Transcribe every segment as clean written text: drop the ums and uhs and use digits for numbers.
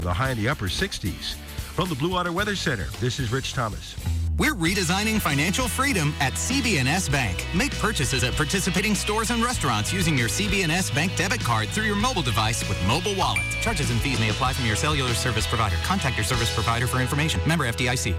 The high in the upper 60s. From the Blue Water Weather Center, this is Rich Thomas. We're redesigning financial freedom at CB&S Bank. Make purchases at participating stores and restaurants using your CB&S Bank debit card through your mobile device with Mobile Wallet. Charges and fees may apply from your cellular service provider. Contact your service provider for information. Member FDIC.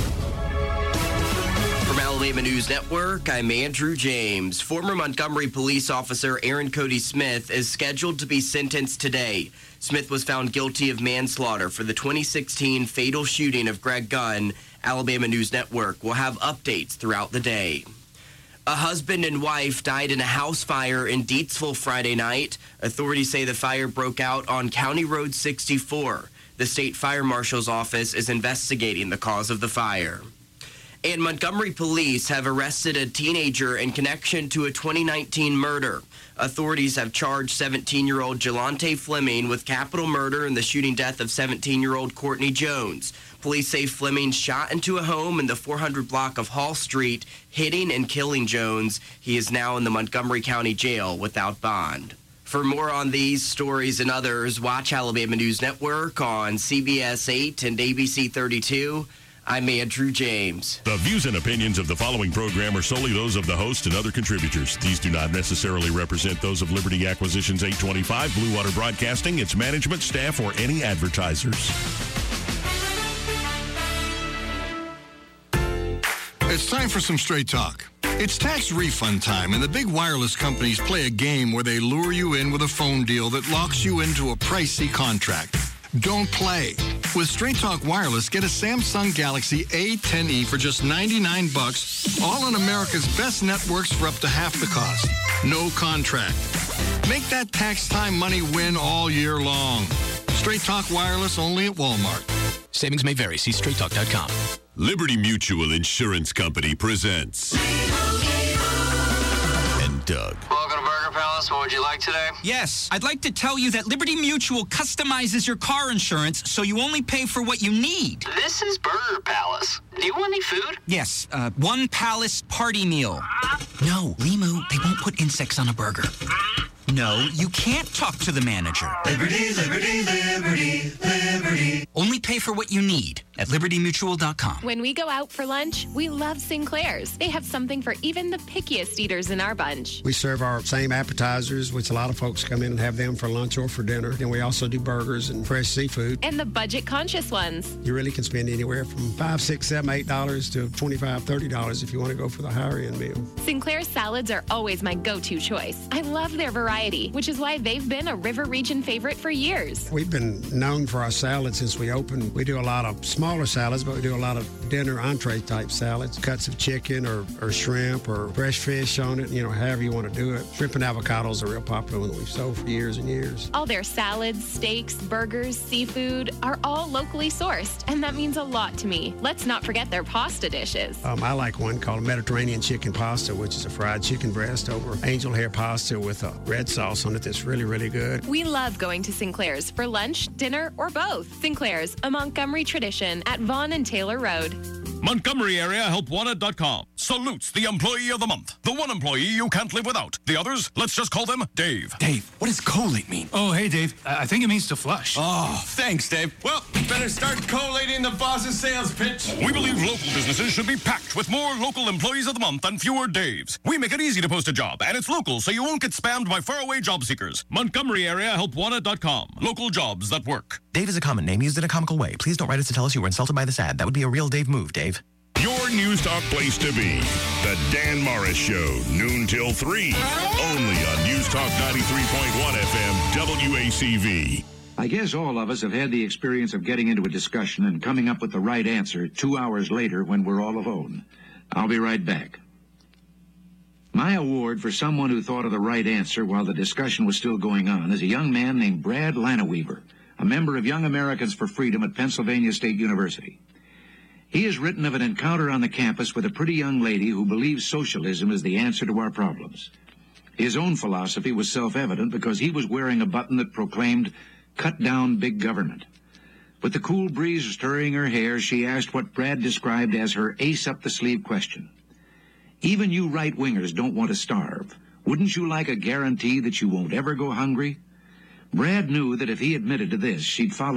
From Alabama News Network, I'm Andrew James. Former Montgomery police officer Aaron Cody Smith is scheduled to be sentenced today. Smith was found guilty of manslaughter for the 2016 fatal shooting of Greg Gunn. Alabama News Network will have updates throughout the day. A husband and wife died in a house fire in Deatsville Friday night. Authorities say the fire broke out on County Road 64. The state fire marshal's office is investigating the cause of the fire. And Montgomery police have arrested a teenager in connection to a 2019 murder. Authorities have charged 17-year-old Jelante Fleming with capital murder in the shooting death of 17-year-old Courtney Jones. Police say Fleming shot into a home in the 400 block of Hall Street, hitting and killing Jones. He is now in the Montgomery County Jail without bond. For more on these stories and others, watch Alabama News Network on CBS 8 and ABC 32. I'm Andrew James. The views and opinions of the following program are solely those of the host and other contributors. These do not necessarily represent those of Liberty Acquisitions 825, Blue Water Broadcasting, its management, staff, or any advertisers. It's time for some straight talk. It's tax refund time, and the big wireless companies play a game where they lure you in with a phone deal that locks you into a pricey contract. Don't play. With Straight Talk Wireless, get a Samsung Galaxy A10e for just $99, all on America's best networks for up to half the cost. No contract. Make that tax time money win all year long. Straight Talk Wireless only at Walmart. Savings may vary. See straighttalk.com. Liberty Mutual Insurance Company presents. And Doug. Welcome to Burger Palace. What would you like today? Yes, I'd like to tell you that Liberty Mutual customizes your car insurance so you only pay for what you need. This is Burger Palace. Do you want any food? Yes, one Palace party meal. No, Limu, they won't put insects on a burger. No, you can't talk to the manager. Liberty, liberty, liberty, liberty. Only pay for what you need at libertymutual.com. When we go out for lunch, we love Sinclair's. They have something for even the pickiest eaters in our bunch. We serve our same appetizers, which a lot of folks come in and have them for lunch or for dinner. And we also do burgers and fresh seafood. And the budget-conscious ones. You really can spend anywhere from $5, $6, $7, $8 to $25, $30 if you want to go for the higher-end meal. Sinclair's salads are always my go-to choice. I love their variety, which is why they've been a River Region favorite for years. We've been known for our salads since we opened. We do a lot of smaller salads, but we do a lot of dinner entree type salads, cuts of chicken or shrimp or fresh fish on it, however you want to do it. Shrimp and avocados are real popular one that we've sold for years and years. All their salads, steaks, burgers, seafood are all locally sourced, and that means a lot to me. Let's not forget their pasta dishes. I like one called Mediterranean chicken pasta, which is a fried chicken breast over angel hair pasta with a red sauce on it that's really, really good. We love going to Sinclair's for lunch, dinner, or both. Sinclair's, a Montgomery tradition at Vaughn and Taylor Road. Montgomery Area HelpWanted.com salutes the employee of the month. The one employee you can't live without. The others, let's just call them Dave. Dave, what does collate mean? Oh, hey, Dave. I think it means to flush. Oh, thanks, Dave. Well, better start collating the boss's sales pitch. We believe local businesses should be packed with more local employees of the month and fewer Daves. We make it easy to post a job, and it's local, so you won't get spammed by faraway job seekers. Montgomery Area HelpWanted.com. Local jobs that work. Dave is a common name used in a comical way. Please don't write us to tell us you were insulted by this ad. That would be a real Dave move, Dave. Your News Talk place to be. The Dan Morris Show, noon till 3. Only on News Talk 93.1 FM, WACV. I guess all of us have had the experience of getting into a discussion and coming up with the right answer 2 hours later when we're all alone. I'll be right back. My award for someone who thought of the right answer while the discussion was still going on is a young man named Brad Lanaweaver, a member of Young Americans for Freedom at Pennsylvania State University. He has written of an encounter on the campus with a pretty young lady who believes socialism is the answer to our problems. His own philosophy was self-evident because he was wearing a button that proclaimed, "Cut down big government." With the cool breeze stirring her hair, she asked what Brad described as her ace-up-the-sleeve question. Even you right-wingers don't want to starve. Wouldn't you like a guarantee that you won't ever go hungry? Brad knew that if he admitted to this, she'd follow with,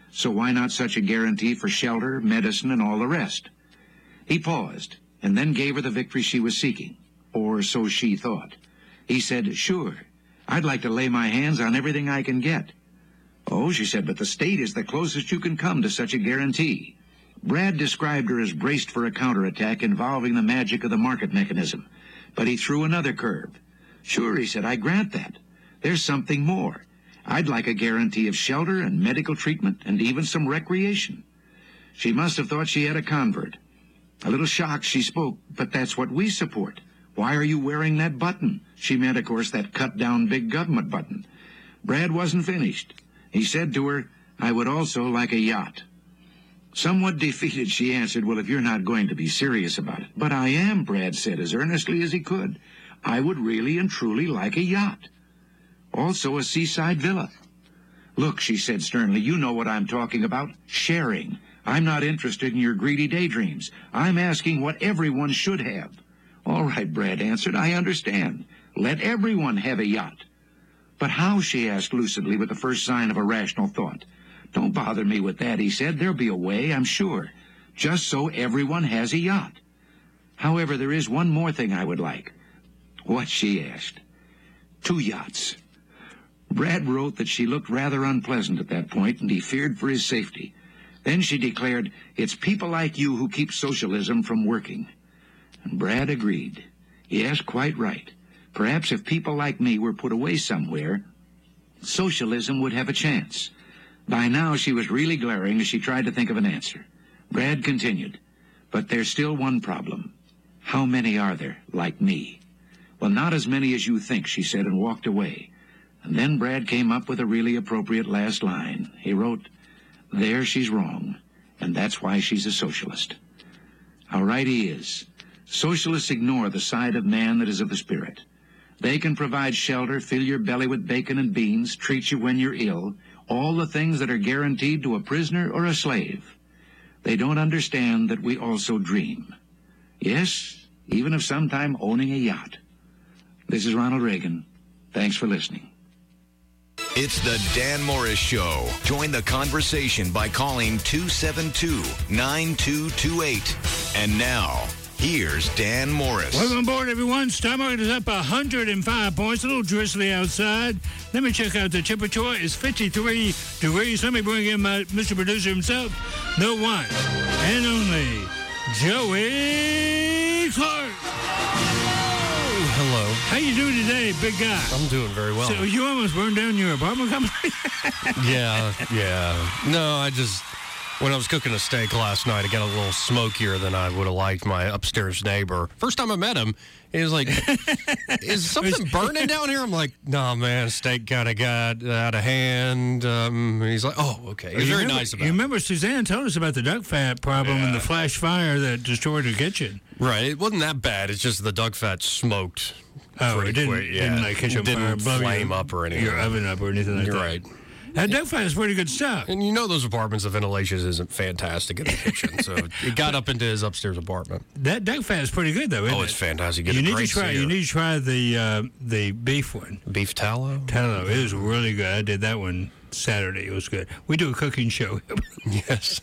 So why not such a guarantee for shelter, medicine, and all the rest? He paused, and then gave her the victory she was seeking, or so she thought. He said, "Sure, I'd like to lay my hands on everything I can get." "Oh," she said, "but the state is the closest you can come to such a guarantee." Brad described her as braced for a counterattack involving the magic of the market mechanism, but he threw another curve. "Sure," he said, "I grant that. There's something more. I'd like a guarantee of shelter and medical treatment and even some recreation." She must have thought she had a convert. A little shocked, she spoke, "But that's what we support. Why are you wearing that button?" She meant, of course, that cut-down big government button. Brad wasn't finished. He said to her, "I would also like a yacht." Somewhat defeated, she answered, "Well, if you're not going to be serious about it." "But I am," Brad said as earnestly as he could. "I would really and truly like a yacht. Also a seaside villa." "Look," she said sternly, "you know what I'm talking about. Sharing. I'm not interested in your greedy daydreams. I'm asking what everyone should have." "All right," Brad answered, "I understand. Let everyone have a yacht." "But how?" she asked lucidly with the first sign of a rational thought. "Don't bother me with that," he said. "There'll be a way, I'm sure. Just so everyone has a yacht. However, there is one more thing I would like." "What?" she asked. 2 yachts. Brad wrote that she looked rather unpleasant at that point, and he feared for his safety. Then she declared, "It's people like you who keep socialism from working." And Brad agreed. Yes, quite right. Perhaps if people like me were put away somewhere, socialism would have a chance. By now she was really glaring as she tried to think of an answer. Brad continued, "But there's still one problem. How many are there like me?" "Well, not as many as you think," she said, and walked away. And then Brad came up with a really appropriate last line. He wrote, "There she's wrong, and that's why she's a socialist." How right he is. Socialists ignore the side of man that is of the spirit. They can provide shelter, fill your belly with bacon and beans, treat you when you're ill, all the things that are guaranteed to a prisoner or a slave. They don't understand that we also dream. Yes, even of sometime owning a yacht. This is Ronald Reagan. Thanks for listening. It's the Dan Morris Show. Join the conversation by calling 272-9228. And now, here's Dan Morris. Welcome aboard, everyone. Stock market is up 105 points. A little drizzly outside. Let me check out the temperature. It's 53 degrees. Let me bring in my Mr. Producer himself, the one and only Joey Clark. Hello. How you doing today, big guy? I'm doing very well. So you almost burned down your apartment complex? Yeah. No, when I was cooking a steak last night, it got a little smokier than I would have liked. My upstairs neighbor, first time I met him, he was like, "Is something burning down here?" I'm like, "No, man, steak kind of got out of hand." He's like, "Oh, okay." He was very nice about it. You remember Suzanne told us about the duck fat problem and the flash fire that destroyed her kitchen. Right. It wasn't that bad. It's just the duck fat smoked. It didn't like catch on fire, blow flame up or anything. Your oven up or anything like that. You're right. That duck fat is pretty good stuff. And you know those apartments, the ventilation isn't fantastic in the kitchen, so it got up into his upstairs apartment. That duck fat is pretty good, though, isn't it? It's fantastic. You need to try the beef one. Beef tallow? Tallow. It is really good. I did that one Saturday. It was good. We do a cooking show. Yes.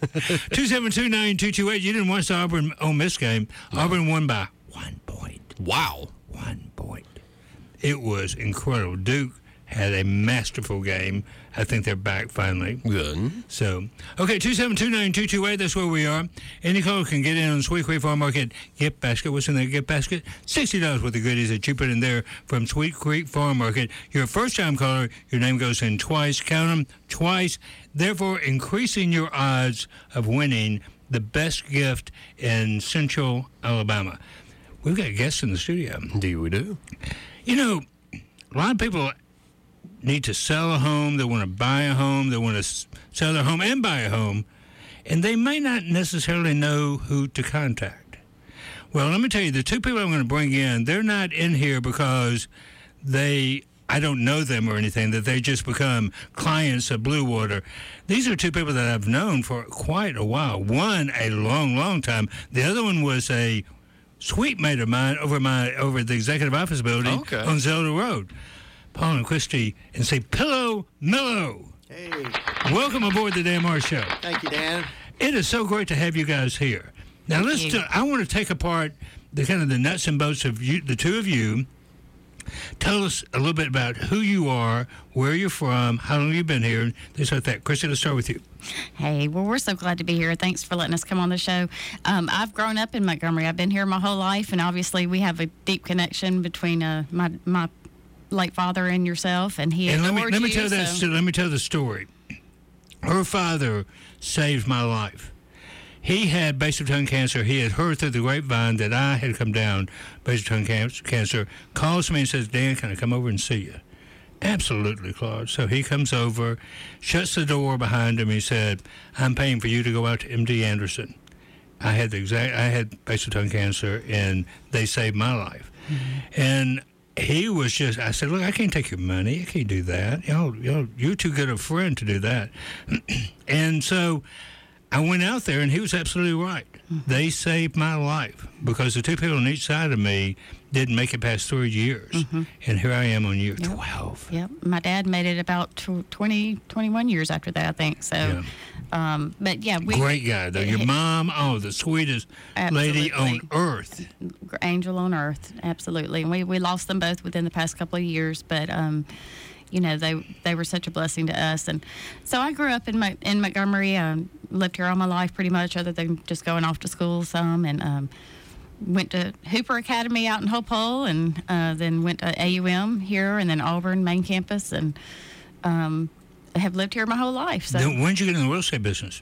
272-9228. You didn't watch the Auburn-Ole Miss game. No. Auburn won by 1 point. Wow. 1 point. It was incredible. Duke had a masterful game. I think they're back finally. Good. So, okay, 272-9228, that's where we are. Any caller can get in on Sweet Creek Farm Market gift basket. What's in that gift basket? $60 worth of goodies that you put in there from Sweet Creek Farm Market. You're a first-time caller. Your name goes in twice. Count them twice. Therefore, increasing your odds of winning the best gift in Central Alabama. We've got guests in the studio. We do. You know, a lot of people need to sell a home, they want to buy a home, they want to sell their home and buy a home, and they may not necessarily know who to contact. Well, let me tell you, the two people I'm going to bring in, they're not in here because I don't know them or anything, that they just become clients of Blue Water. These are two people that I've known for quite a while. One, a long, long time. The other one was a sweet mate of mine over at the Executive Office Building on Zelda Road. Paul and Christy and say, Pillow Mellow. Hey. Welcome aboard the Dan Morris Show. Thank you, Dan. It is so great to have you guys here. Now, I want to take apart the kind of the nuts and bolts of you, the two of you. Tell us a little bit about who you are, where you're from, how long you've been here, things like that. Chrissy, let's start with you. Hey, well, we're so glad to be here. Thanks for letting us come on the show. I've grown up in Montgomery. I've been here my whole life, and obviously we have a deep connection between my late father and yourself, and he adored you. Let me tell the story. Her father saved my life. He had basal tongue cancer. He had heard through the grapevine that I had come down basal tongue cancer. Calls me and says, Dan, can I come over and see you? Absolutely, Claude. So he comes over, shuts the door behind him. He said, I'm paying for you to go out to MD Anderson. I had basal tongue cancer, and they saved my life. Mm-hmm. And he was just, I said, look, I can't take your money. I can't do that. You're too good a friend to do that. And so I went out there, and he was absolutely right. Mm-hmm. They saved my life because the two people on each side of me didn't make it past 3 years. Mm-hmm. And here I am on year 12. Yep. My dad made it about 21 years after that, I think. So, but yeah. Great guy, though. Your mom, the sweetest lady on earth. Angel on earth, absolutely. And we lost them both within the past couple of years, but they were such a blessing to us. And so I grew up in Montgomery. Lived here all my life pretty much, other than just going off to school some, and went to Hooper Academy out in Hopewell, and then went to AUM here, and then Auburn main campus, and have lived here my whole life. So when did you get in the real estate business?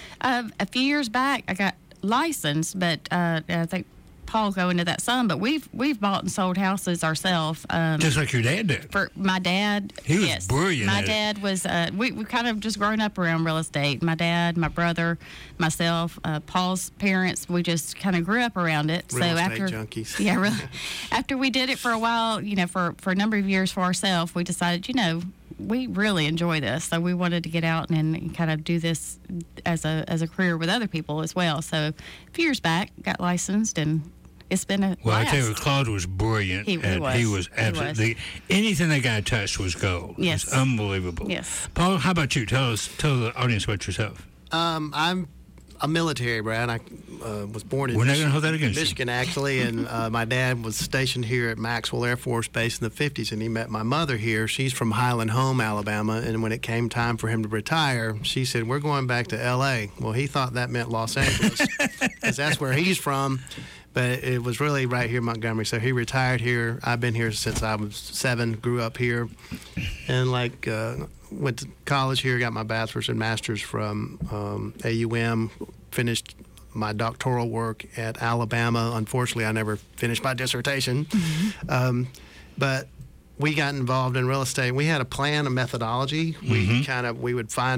A few years back, I got licensed, but I think Paul go into that some, but we've bought and sold houses ourselves. Just like your dad did. For my dad, he was brilliant. My dad was. We kind of just grown up around real estate. My dad, my brother, myself, Paul's parents. We just kind of grew up around it. Real estate junkies. Yeah, really. After we did it for a while, for a number of years for ourselves, we decided, we really enjoy this, so we wanted to get out and kind of do this as a career with other people as well. So a few years back, got licensed, and it's been a blast. I tell you, Claude was brilliant. He was absolutely anything that guy touched was gold. Yes, it was unbelievable. Yes, Paul, how about you? Tell the audience about yourself. I'm a military brat. I was born in We're not going to hold that against Michigan, actually, and my dad was stationed here at Maxwell Air Force Base in the 50s, and he met my mother here. She's from Highland Home, Alabama, and when it came time for him to retire, she said, we're going back to L.A. Well, he thought that meant Los Angeles, because that's where he's from, but it was really right here in Montgomery. So he retired here. I've been here since I was 7, grew up here, and went to college here, got my bachelor's and master's from AUM, finished my doctoral work at Alabama. Unfortunately, I never finished my dissertation. Mm-hmm. But we got involved in real estate. We had a plan, a methodology. Mm-hmm. We would find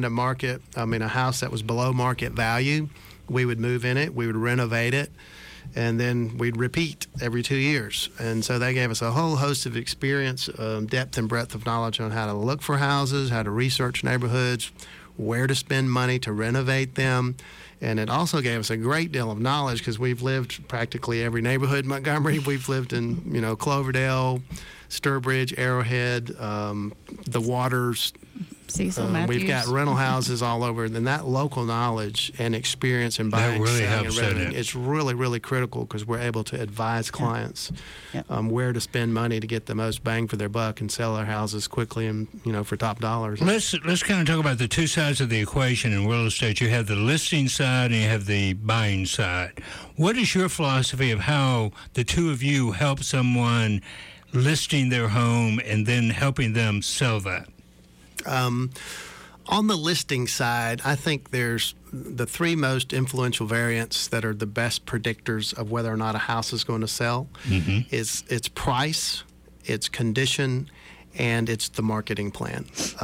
a house that was below market value. We would move in it. We would renovate it. And then we'd repeat every 2 years. And so they gave us a whole host of experience, depth and breadth of knowledge on how to look for houses, how to research neighborhoods, where to spend money to renovate them. And it also gave us a great deal of knowledge because we've lived practically every neighborhood in Montgomery. We've lived in, Cloverdale, Sturbridge, Arrowhead, the Waters. Cecil Matthews. We've got rental houses all over, and that local knowledge and experience in buying, really selling, and renting, it's really, really critical because we're able to advise clients where to spend money to get the most bang for their buck and sell their houses quickly and for top dollars. Let's kind of talk about the two sides of the equation in real estate. You have the listing side and you have the buying side. What is your philosophy of how the two of you help someone listing their home and then helping them sell that? On the listing side, I think there's the 3 most influential variants that are the best predictors of whether or not a house is going to sell. Mm-hmm. It's price, it's condition, and it's the marketing plan.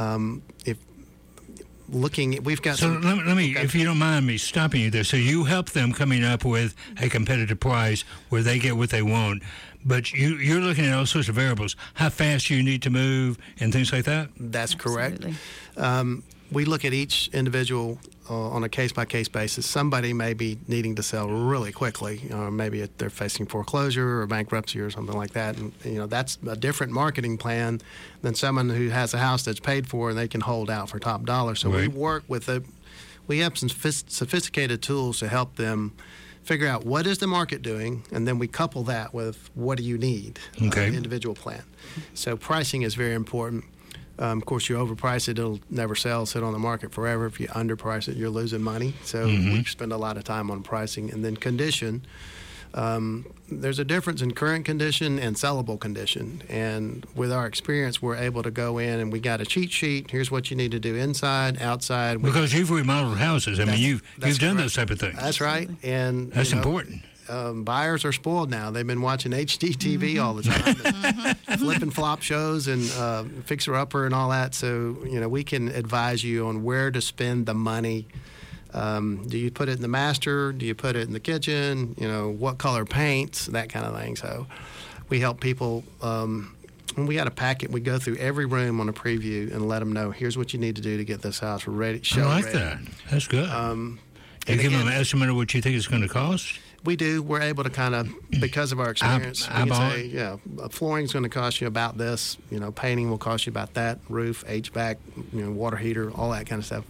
We've got. So let me, if you don't mind me stopping you there. So you help them coming up with a competitive price where they get what they want. But you're looking at all sorts of variables, how fast you need to move and things like that? That's correct. We look at each individual on a case-by-case basis. Somebody may be needing to sell really quickly. Maybe they're facing foreclosure or bankruptcy or something like that. And, that's a different marketing plan than someone who has a house that's paid for and they can hold out for top dollar. So we work with we have some sophisticated tools to help them figure out what is the market doing, and then we couple that with what do you need, individual plan. So pricing is very important. Of course, you overprice it, it'll never sell, sit on the market forever. If you underprice it, you're losing money. So we spend a lot of time on pricing. And then condition. There's a difference in current condition and sellable condition. And with our experience, we're able to go in and we got a cheat sheet. Here's what you need to do inside, outside. Because you've remodeled houses. I mean, you've done those type of things. That's right. And that's important. Buyers are spoiled now. They've been watching HGTV all the time, flip and flop shows and Fixer Upper and all that. So, we can advise you on where to spend the money. Do you put it in the master? Do you put it in the kitchen? What color paints? That kind of thing. So we help people. When we got a packet, we go through every room on a preview and let them know, here's what you need to do to get this house ready. I like that. That's good. You give them an estimate of what you think it's going to cost? We do. We're able to kind of, because of our experience, we can say, flooring's going to cost you about this. Painting will cost you about that. Roof, HVAC, water heater, all that kind of stuff.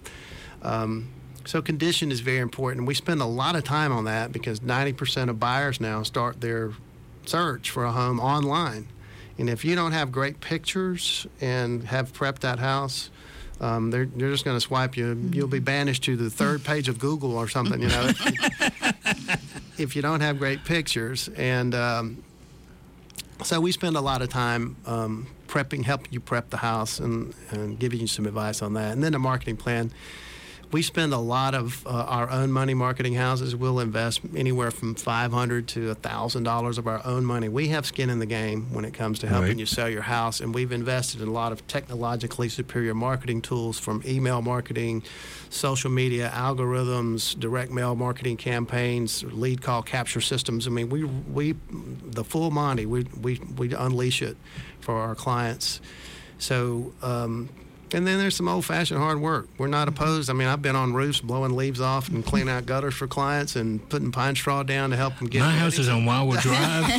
So condition is very important. We spend a lot of time on that because 90% of buyers now start their search for a home online. And if you don't have great pictures and have prepped that house, they're just going to swipe you. You'll be banished to the third page of Google or something, if you don't have great pictures. And so we spend a lot of time helping you prep the house and giving you some advice on that. And then a marketing plan. We spend a lot of our own money marketing houses. We'll invest anywhere from $500 to $1,000 of our own money. We have skin in the game when it comes to helping you sell your house, and we've invested in a lot of technologically superior marketing tools, from email marketing, social media algorithms, direct mail marketing campaigns, lead call capture systems. I mean, we the full Monty. We unleash it for our clients. So. And then there's some old-fashioned hard work. We're not opposed. I mean, I've been on roofs blowing leaves off and cleaning out gutters for clients and putting pine straw down to help them get My house is on Wildwood Drive,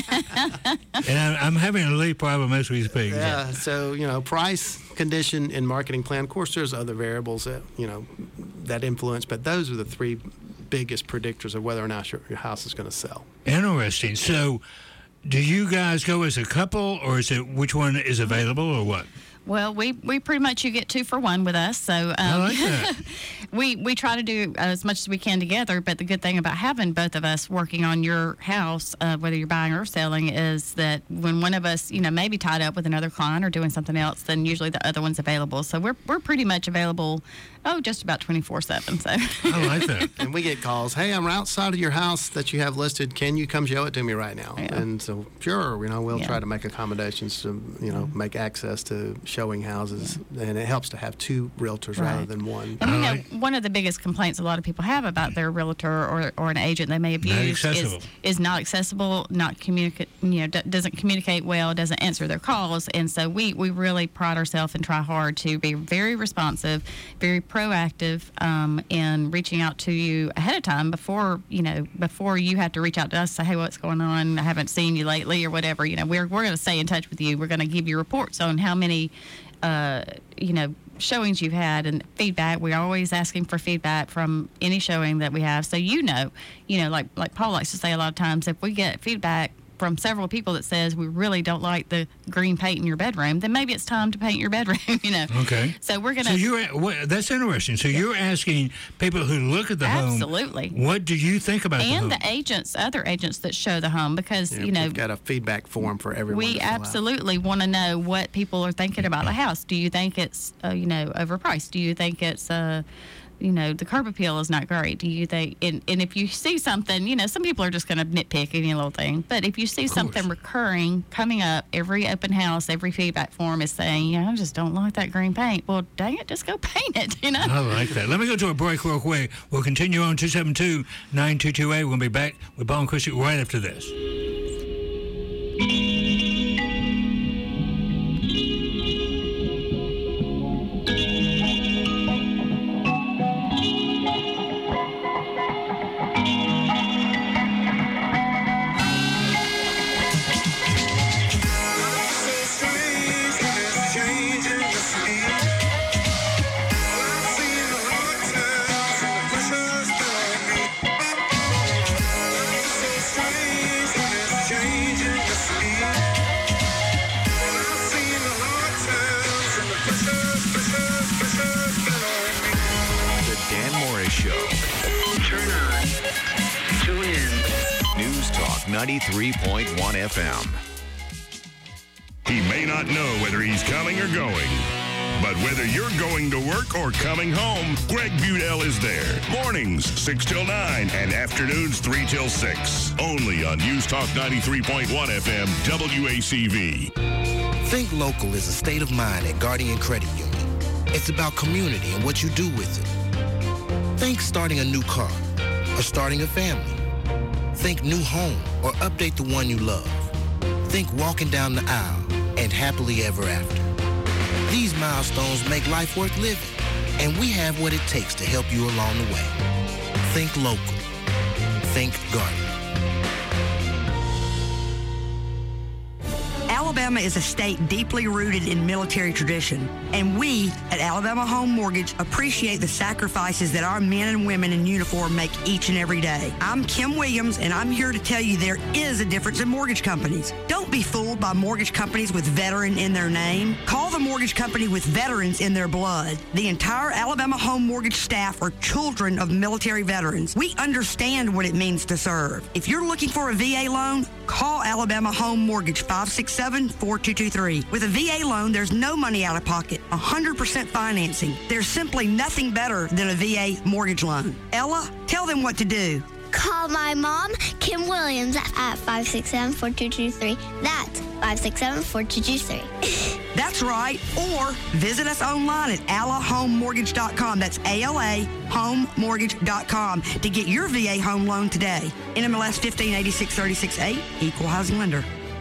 and I'm having a leak problem as we speak. Yeah, so, price, condition, and marketing plan. Of course, there's other variables that, that influence, but those are the three biggest predictors of whether or not your house is going to sell. Interesting. So do you guys go as a couple, or is it which one is available, or what? Well, we pretty much, you get 2 for 1 with us. So I like that. we try to do as much as we can together. But the good thing about having both of us working on your house, whether you're buying or selling, is that when one of us, may be tied up with another client or doing something else, then usually the other one's available. So we're pretty much available, just about 24/7. So I like that. And we get calls. Hey, I'm outside of your house that you have listed. Can you come show it to me right now? Yeah. And so, sure, we'll try to make accommodations to, make access to showing houses, and it helps to have 2 realtors rather than one. And one of the biggest complaints a lot of people have about their realtor or an agent they may have used is not accessible, not communicate, doesn't communicate well, doesn't answer their calls. And so we really pride ourselves and try hard to be very responsive, very proactive in reaching out to you ahead of time before you have to reach out to us and say, hey, what's going on? I haven't seen you lately or whatever. We're going to stay in touch with you. We're going to give you reports on how many showings you've had and feedback. We're always asking for feedback from any showing that we have. So like Paul likes to say a lot of times, if we get feedback from several people that says we really don't like the green paint in your bedroom, then maybe it's time to paint your bedroom. Okay. So we're gonna. So that's interesting. So you're asking people who look at the home. Absolutely. What do you think about the home? And the agents, other agents that show the home, because we've got a feedback form for everyone. We absolutely want to know what people are thinking about the house. Do you think it's overpriced? Do you think it's the curb appeal is not great? Do you think, and if you see something, some people are just going to nitpick any little thing, but if you see something recurring coming up, every open house, every feedback form is saying, I just don't like that green paint. Well, dang it, just go paint it, I like that. Let me go to a break real quick. We'll continue on 272-9228. We'll be back with Paul and Christy right after this. Morris Show. Turn on. Tune in. News Talk 93.1 FM. He may not know whether he's coming or going, but whether you're going to work or coming home, Greg Budell is there. Mornings, 6 till 9, and afternoons, 3 till 6. Only on News Talk 93.1 FM, WACV. Think Local is a state of mind at Guardian Credit Union. It's about community and what you do with it. Think starting a new car or starting a family. Think new home or update the one you love. Think walking down the aisle and happily ever after. These milestones make life worth living, and we have what it takes to help you along the way. Think local. Think Guardian. Alabama is a state deeply rooted in military tradition, and we at Alabama Home Mortgage appreciate the sacrifices that our men and women in uniform make each and every day. I'm Kim Williams, and I'm here to tell you there is a difference in mortgage companies. Don't be fooled by mortgage companies with veteran in their name. Call the mortgage company with veterans in their blood. The entire Alabama Home Mortgage staff are children of military veterans. We understand what it means to serve. If you're looking for a VA loan, call Alabama Home Mortgage 567-4223. With a VA loan, there's no money out of pocket, 100% financing. There's simply nothing better than a VA mortgage loan. Ella, tell them what to do. Call my mom, Kim Williams, at 567-4223. That's 567-4223. That's right. Or visit us online at alahomemortgage.com. That's alahomemortgage.com to get your VA home loan today. NMLS 158636A, Equal Housing Lender.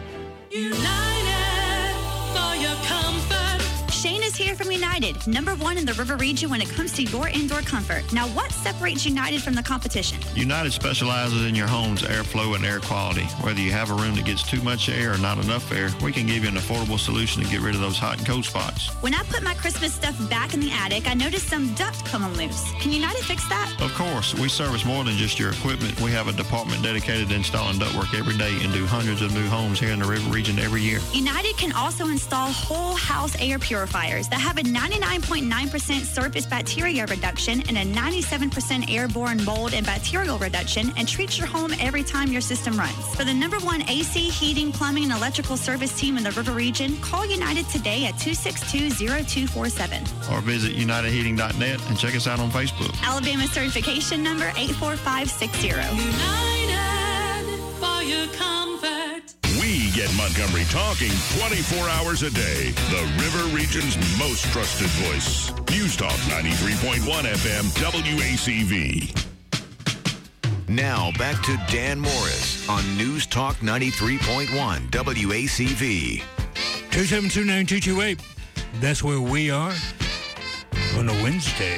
United for your comfort. Shane is here from United, #1 in the River region when it comes to your indoor comfort. Now, what separates United from the competition? United specializes in your home's airflow and air quality. Whether you have a room that gets too much air or not enough air, we can give you an affordable solution to get rid of those hot and cold spots. When I put my Christmas stuff back in the attic, I noticed some duct coming loose. Can United fix that? Of course, we service more than just your equipment. We have a department dedicated to installing ductwork every day and do hundreds of new homes here in the River region every year. United can also install whole house air purifiers that have a 99.9% surface bacteria reduction and a 97% airborne mold and bacterial reduction, and treat your home every time your system runs. For the #1 AC, heating, plumbing, and electrical service team in the River region, call United today at 262-0247. Or visit UnitedHeating.net and check us out on Facebook. Alabama certification number 84560. United for your comfort. We get Montgomery talking 24 hours a day. The River Region's most trusted voice. News Talk 93.1 FM, WACV. Now back to Dan Morris on News Talk 93.1 WACV. 2729228. That's where we are on a Wednesday.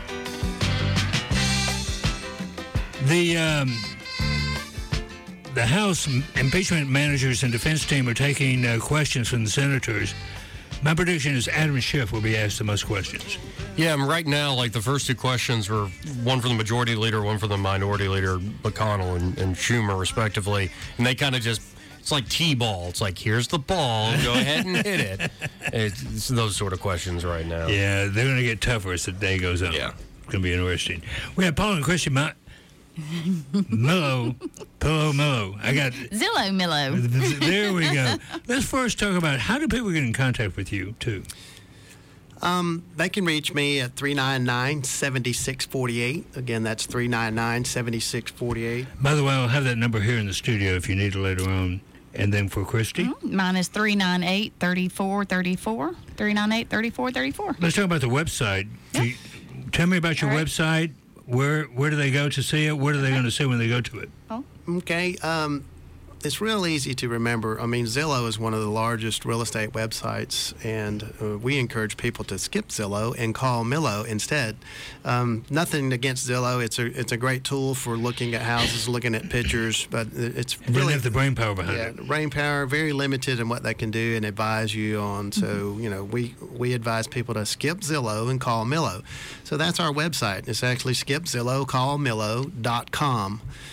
The House impeachment managers and defense team are taking questions from the senators. My prediction is Adam Schiff will be asked the most questions. Yeah, right now, like the first two questions were one for the majority leader, one for the minority leader, McConnell and Schumer, respectively. And they kind of just, it's like T-ball. It's like, here's the ball, go ahead and hit it. It's those sort of questions right now. Yeah, they're going to get tougher as the day goes on. Yeah. It's going to be interesting. We have Paul and Christian Mello. I got Zillow Millo. There we go. Let's first talk about how do people get in contact with you, too? They can reach me at 399-7648. Again, that's 399-7648. By the way, I'll have that number here in the studio if you need it later on. And then for Christy? Mine is 398-3434. 398-3434. Let's talk about the website. Yeah. Tell me about your website. Where do they go to see it? What are they going to see when they go to it? Oh. Okay. It's real easy to remember. I mean, Zillow is one of the largest real estate websites, and we encourage people to skip Zillow and call Millo instead. Nothing against Zillow. It's a great tool for looking at houses, looking at pictures, but it's really... Doesn't have the brain power behind it. Brain power, very limited in what they can do and advise you on. So, we advise people to skip Zillow and call Millo. So that's our website. It's actually skipzillowcallmillo.com.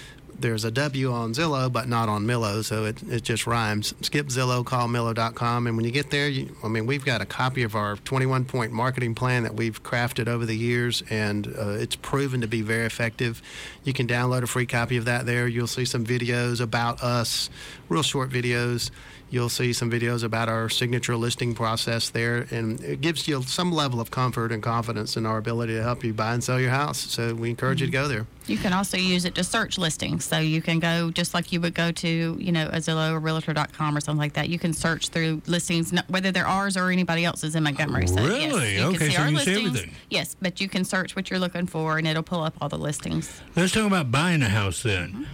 There's a W on Zillow, but not on Millo, so it just rhymes. Skip Zillow, call Millo.com, and when you get there, we've got a copy of our 21-point marketing plan that we've crafted over the years, and it's proven to be very effective. You can download a free copy of that there. You'll see some videos about us, real short videos. You'll see some videos about our signature listing process there, and it gives you some level of comfort and confidence in our ability to help you buy and sell your house. So we encourage you to go there. You can also use it to search listings. So you can go just like you would go to, a Zillow or Realtor.com or something like that. You can search through listings, whether they're ours or anybody else's in Montgomery. So, really? Yes, you can see our you listings. see everything. Yes, but you can search what you're looking for, and it'll pull up all the listings. Let's talk about buying a house then.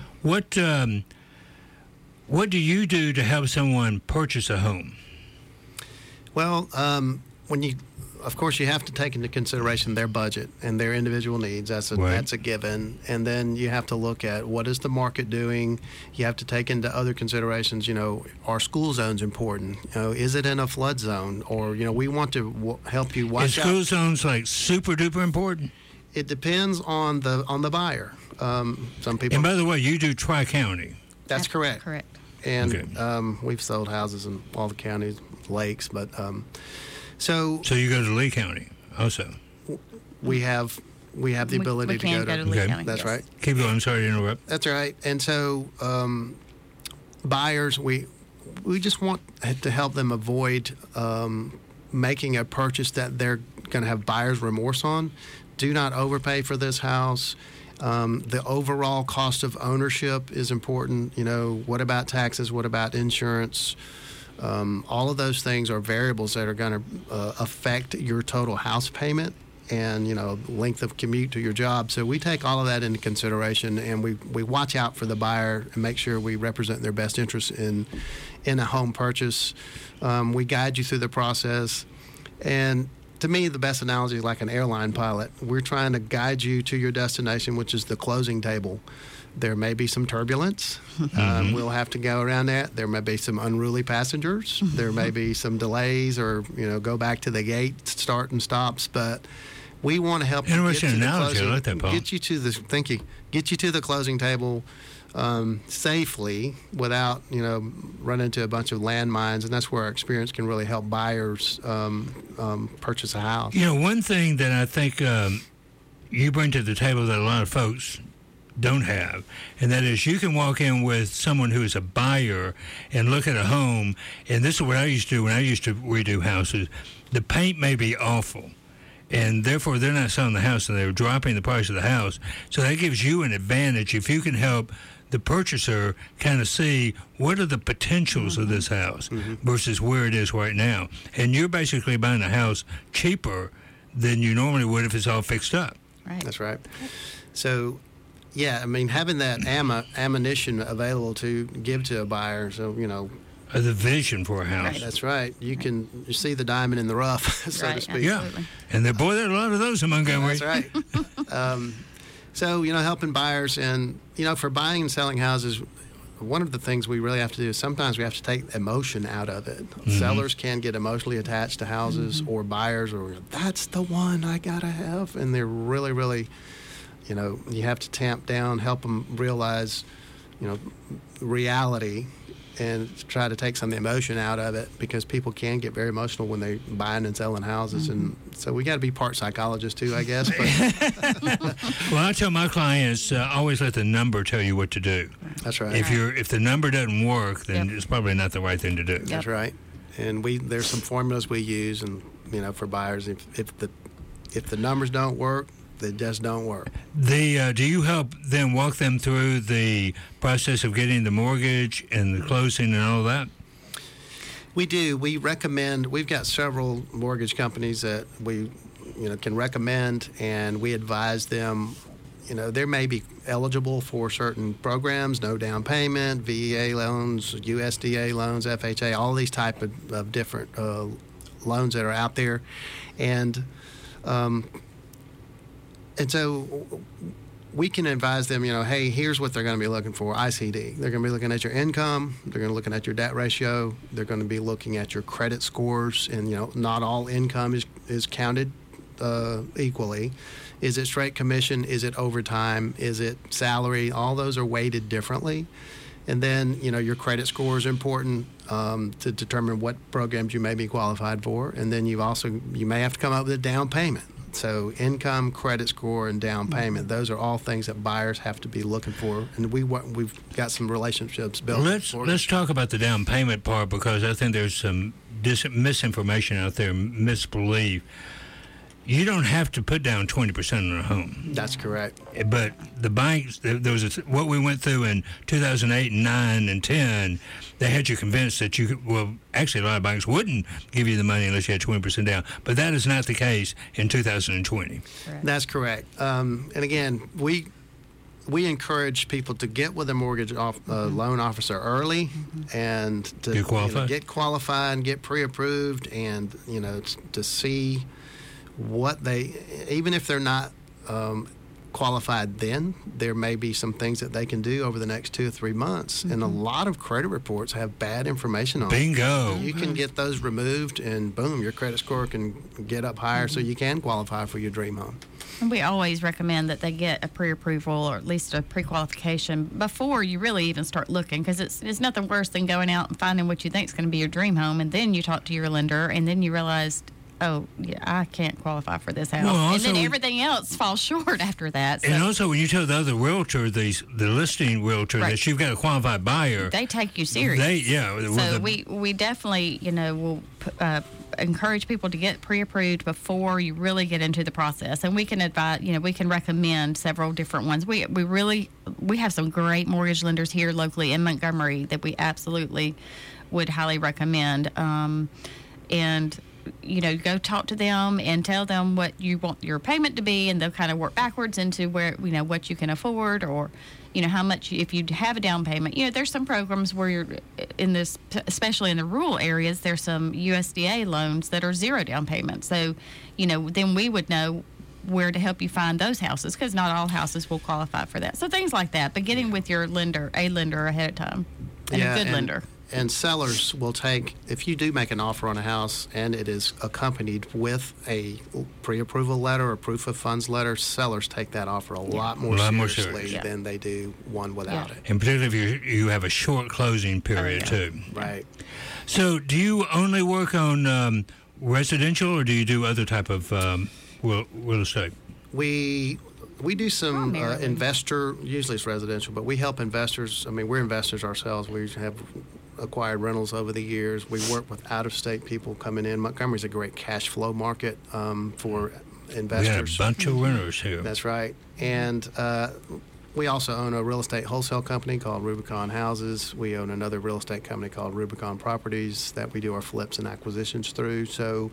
What do you do to help someone purchase a home? Well, of course, you have to take into consideration their budget and their individual needs. That's a given. And then you have to look at what is the market doing. You have to take into other considerations, are school zones important? Is it in a flood zone? Or, we want to help you watch out. Is school zones like super duper important? It depends on the buyer. Some people. And by the way, you do Tri-County. That's correct. Correct. And we've sold houses in all the counties, lakes, but so you go to Lee County also. We have the ability to go to Lee County. That's right. Keep going. I'm sorry to interrupt. That's right. And so buyers, we just want to help them avoid making a purchase that they're going to have buyer's remorse on. Do not overpay for this house. The overall cost of ownership is important. What about taxes? What about insurance? All of those things are variables that are going to affect your total house payment and, length of commute to your job. So we take all of that into consideration, and we watch out for the buyer and make sure we represent their best interests in a home purchase. We guide you through the process. And to me, the best analogy is like an airline pilot. We're trying to guide you to your destination, which is the closing table. There may be some turbulence. We'll have to go around that. There may be some unruly passengers. There may be some delays or, go back to the gate, start and stops. But we want to help you get to the closing. I like that, Paul. Get you to the closing table safely without, run into a bunch of landmines. And that's where our experience can really help buyers purchase a house. One thing that I think you bring to the table that a lot of folks don't have, and that is you can walk in with someone who is a buyer and look at a home, and this is what I used to do when I used to redo houses. The paint may be awful, and therefore they're not selling the house, and they're dropping the price of the house. So that gives you an advantage if you can help the purchaser kind of see what are the potentials of this house versus where it is right now. And you're basically buying a house cheaper than you normally would if it's all fixed up. Right. That's right. So, yeah, having that ammunition available to give to a buyer, so, the vision for a house. Right. That's right. You see the diamond in the rough, so to speak. Yeah. And there are a lot of those in Montgomery. That's right. So, helping buyers and, for buying and selling houses, one of the things we really have to do is sometimes we have to take emotion out of it. Sellers can get emotionally attached to houses or buyers, or that's the one I got to have. And they're really, really, you have to tamp down, help them realize, reality and try to take some of the emotion out of it, because people can get very emotional when they're buying and selling houses. And so we got to be part psychologist too, I guess. But well, I tell my clients, always let the number tell you what to do. That's right. If the number doesn't work, then it's probably not the right thing to do. That's right. And there's some formulas we use, and for buyers, if the numbers don't work, they just don't work. Do you help them walk them through the process of getting the mortgage and the closing and all that? We do. We recommend. We've got several mortgage companies that we, can recommend, and we advise them. They may be eligible for certain programs, no down payment, VEA loans, USDA loans, FHA, all these type of different loans that are out there, and so we can advise them, hey, here's what they're going to be looking for, ICD. They're going to be looking at your income. They're going to be looking at your debt ratio. They're going to be looking at your credit scores. And, not all income is counted equally. Is it straight commission? Is it overtime? Is it salary? All those are weighted differently. And then, your credit score is important to determine what programs you may be qualified for. And then you may have to come up with a down payment. So income, credit score, and down payment, those are all things that buyers have to be looking for. And we've got some relationships built. Let's talk about the down payment part, because I think there's some misinformation out there, misbelief. You don't have to put down 20% on a home. That's correct. But the banks, there was what we went through in 2008 and 9 and 10, they had you convinced that you could, well, actually a lot of banks wouldn't give you the money unless you had 20% down. But that is not the case in 2020. Correct. That's correct. And again, we encourage people to get with a mortgage loan officer early and to get qualified and get pre-approved, and to see what even if they're not qualified then, there may be some things that they can do over the next 2 or 3 months. And a lot of credit reports have bad information on Bingo. You can get those removed, and boom, your credit score can get up higher so you can qualify for your dream home. And we always recommend that they get a pre-approval or at least a pre-qualification before you really even start looking, because it's nothing worse than going out and finding what you think is going to be your dream home, and then you talk to your lender, and then you realize, oh, yeah, I can't qualify for this house. Well, and then everything else falls short after that. So. And also, when you tell the other realtor, the listing realtor, that you've got a qualified buyer, they take you serious. So we definitely, will encourage people to get pre-approved before you really get into the process. And we can advise, we can recommend several different ones. We have some great mortgage lenders here locally in Montgomery that we absolutely would highly recommend. And go talk to them and tell them what you want your payment to be, and they'll kind of work backwards into where, what you can afford, or, how much, if you have a down payment. There's some programs where you're in this, especially in the rural areas, there's some USDA loans that are 0 down payment. So, then we would know where to help you find those houses, because not all houses will qualify for that. So things like that, but getting with your lender ahead of time, and a good lender. And sellers will take, if you do make an offer on a house and it is accompanied with a pre-approval letter or proof of funds letter, sellers take that offer a lot more seriously than they do one without it. And particularly if you have a short closing period, too. Right. So do you only work on residential, or do you do other type of real estate? We do some investor, usually it's residential, but we help investors. I mean, we're investors ourselves. We have acquired rentals over the years. We work with out-of-state people coming in. Montgomery's a great cash flow market for investors. We got a bunch of renters here. That's right. And we also own a real estate wholesale company called Rubicon Houses. We own another real estate company called Rubicon Properties that we do our flips and acquisitions through. So,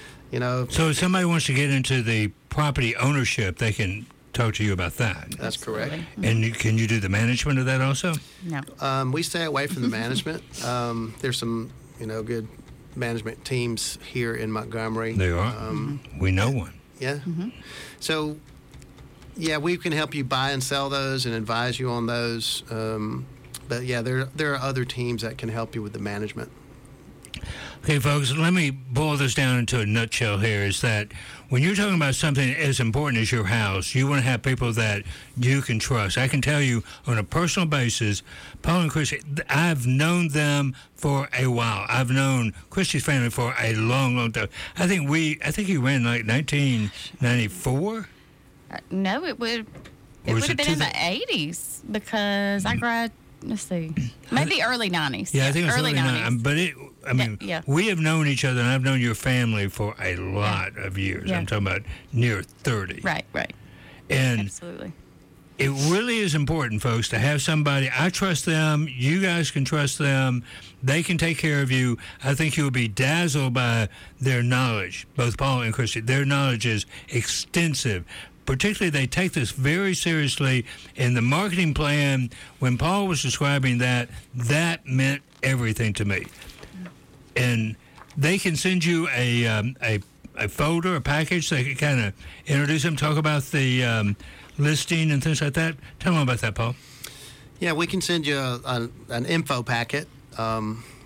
So if somebody wants to get into the property ownership, they can talk to you about that. That's correct. And can you do the management of that also? No. We stay away from the management. There's some, good management teams here in Montgomery. There are. We know one. Yeah. So, we can help you buy and sell those and advise you on those. But there are other teams that can help you with the management. Okay, folks, let me boil this down into a nutshell here, is that when you're talking about something as important as your house, you want to have people that you can trust. I can tell you on a personal basis, Paul and Christy, I've known them for a while. I've known Christy's family for a long, long time. I think he ran like 1994. No, it would have been in the 80s, because I graduated. Let's see. Maybe early 90s. Yeah, I think it was early 90s. But we have known each other, and I've known your family for a lot of years. I'm talking about near 30. Right. And absolutely. It really is important, folks, to have somebody. I trust them. You guys can trust them. They can take care of you. I think you'll be dazzled by their knowledge, both Paul and Christy. Their knowledge is extensive. Particularly, they take this very seriously. In the marketing plan, when Paul was describing that meant everything to me. And they can send you a folder, a package. They can kind of introduce them, talk about the listing and things like that. Tell them about that, Paul. Yeah, we can send you an info packet.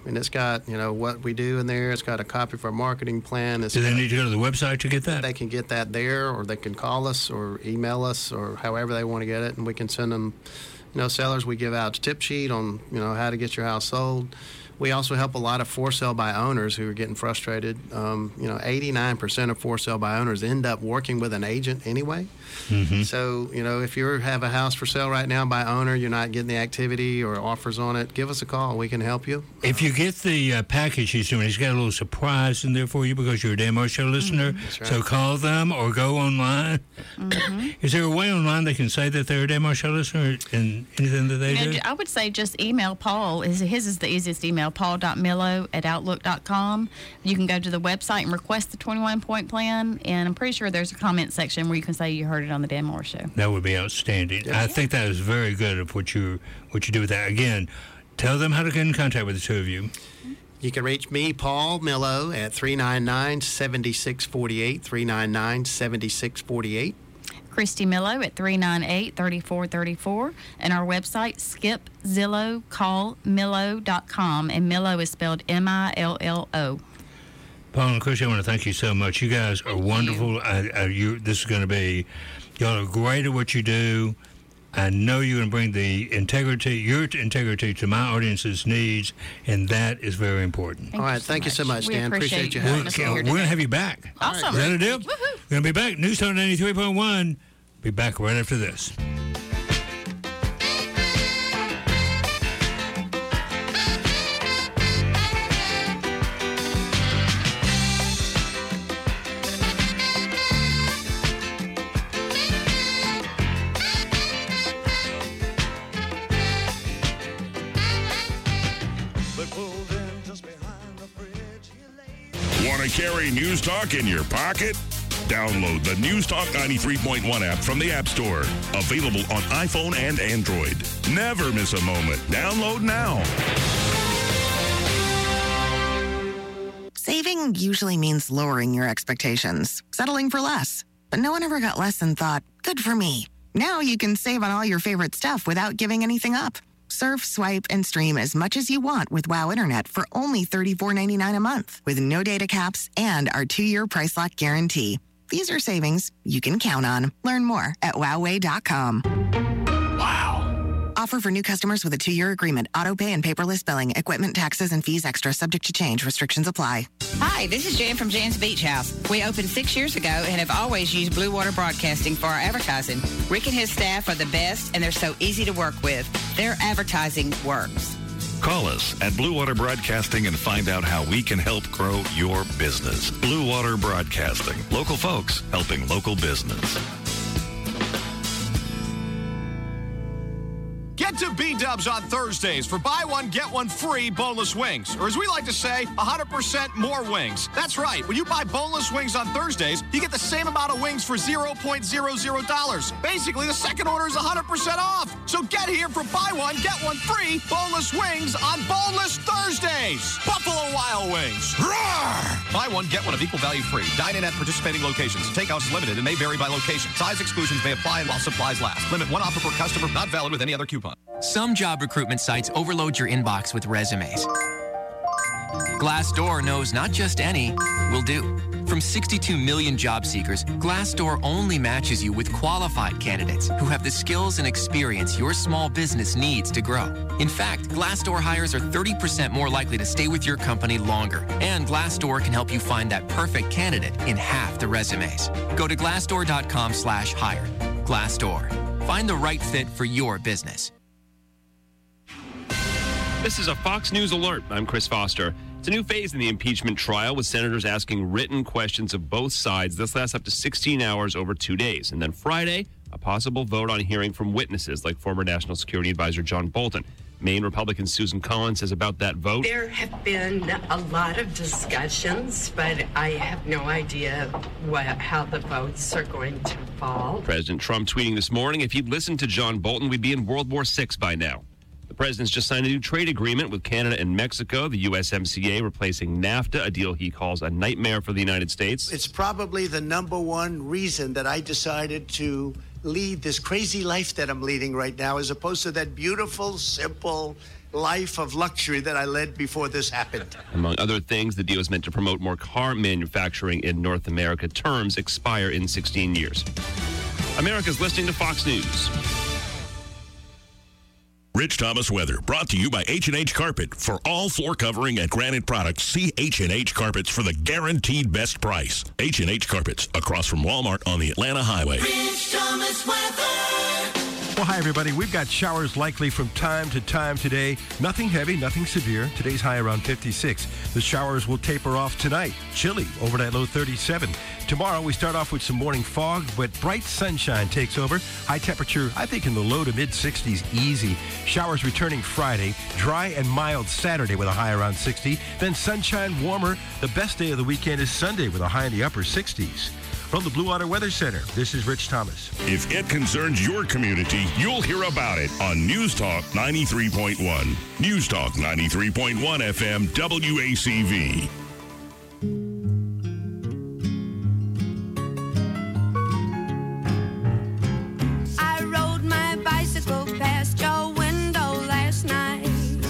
And it's got, what we do in there. It's got a copy of our marketing plan. Do they need to go to the website to get that? They can get that there, or they can call us or email us, or however they want to get it, and we can send them. Sellers, we give out a tip sheet on, how to get your house sold. We also help a lot of for sale by owners who are getting frustrated. 89% of for sale by owners end up working with an agent anyway. Mm-hmm. So, if you have a house for sale right now by owner, you're not getting the activity or offers on it, give us a call. We can help you. If you get the package he's doing, he's got a little surprise in there for you because you're a Dan Morris Show listener. That's right. So call them or go online. Mm-hmm. Is there a way online they can say that they're a Dan Morris Show listener in anything that they do? I would say just email Paul. His is the easiest email, paul.millo@outlook.com. You can go to the website and request the 21-point plan, and I'm pretty sure there's a comment section where you can say you heard it on the Dan Moore Show. That would be outstanding. Yeah. I think that is very good of what you do with that. Again, tell them how to get in contact with the two of you. You can reach me, Paul Millo, at 399-7648, 399-7648. Christy Millo at 398-3434, and our website, skipzillocallmillo.com, and Millo is spelled Millo. Paul and Christy, I want to thank you so much. You guys are wonderful. This is going to be, y'all are great at what you do. I know you're going to bring your integrity to my audience's needs, and that is very important. All right, thank you so much, Dan. Appreciate you having us here. We're going to have you back. Awesome. Is that a deal? We're going to be back. News Talk 93.1. Be back right after this. Want to carry News Talk in your pocket? Download the News Talk 93.1 app from the App Store. Available on iPhone and Android. Never miss a moment. Download now. Saving usually means lowering your expectations, settling for less. But no one ever got less and thought, good for me. Now you can save on all your favorite stuff without giving anything up. Surf, swipe, and stream as much as you want with WOW Internet for only $34.99 a month with no data caps and our 2-year price lock guarantee. These are savings you can count on. Learn more at wowway.com. Wow. Offer for new customers with a 2-year agreement. Auto pay and paperless billing. Equipment, taxes, and fees extra. Subject to change. Restrictions apply. Hi, this is Jan from Jan's Beach House. We opened 6 years ago and have always used Blue Water Broadcasting for our advertising. Rick and his staff are the best, and they're so easy to work with. Their advertising works. Call us at Blue Water Broadcasting and find out how we can help grow your business. Blue Water Broadcasting. Local folks helping local business. Get to B-Dubs on Thursdays for buy one, get one free boneless wings. Or as we like to say, 100% more wings. That's right. When you buy boneless wings on Thursdays, you get the same amount of wings for $0.00. Basically, the second order is 100% off. So get here for buy one, get one free boneless wings on Boneless Thursdays. Buffalo Wild Wings. Roar! Buy one, get one of equal value free. Dine in at participating locations. Takeouts limited and may vary by location. Size exclusions may apply while supplies last. Limit one offer per customer. Not valid with any other coupon. Some job recruitment sites overload your inbox with resumes. Glassdoor knows not just any will do. From 62 million job seekers, Glassdoor only matches you with qualified candidates who have the skills and experience your small business needs to grow. In fact, Glassdoor hires are 30% more likely to stay with your company longer. And Glassdoor can help you find that perfect candidate in half the resumes. Go to glassdoor.com/hire. Glassdoor. Find the right fit for your business. This is a Fox News alert. I'm Chris Foster. It's a new phase in the impeachment trial with senators asking written questions of both sides. This lasts up to 16 hours over 2 days. And then Friday, a possible vote on hearing from witnesses like former National Security Advisor John Bolton. Maine Republican Susan Collins says about that vote. There have been a lot of discussions, but I have no idea how the votes are going to fall. President Trump tweeting this morning, if he'd listened to John Bolton, we'd be in World War VI by now. The president's just signed a new trade agreement with Canada and Mexico, the USMCA replacing NAFTA, a deal he calls a nightmare for the United States. It's probably the number one reason that I decided to lead this crazy life that I'm leading right now, as opposed to that beautiful, simple life of luxury that I led before this happened. Among other things, the deal is meant to promote more car manufacturing in North America. Terms expire in 16 years. America's listening to Fox News. Rich Thomas weather brought to you by H&H Carpet. For all floor covering and granite products, see H&H Carpets for the guaranteed best price. H&H Carpets, across from Walmart on the Atlanta Highway. Rich Thomas weather. Well, hi, everybody. We've got showers likely from time to time today. Nothing heavy, nothing severe. Today's high around 56. The showers will taper off tonight. Chilly, overnight low 37. Tomorrow, we start off with some morning fog, but bright sunshine takes over. High temperature, I think, in the low to mid-60s, easy. Showers returning Friday. Dry and mild Saturday with a high around 60. Then sunshine, warmer. The best day of the weekend is Sunday with a high in the upper 60s. From the Blue Water Weather Center, this is Rich Thomas. If it concerns your community, you'll hear about it on News Talk 93.1. News Talk 93.1 FM WACV. I rode my bicycle past your window last night.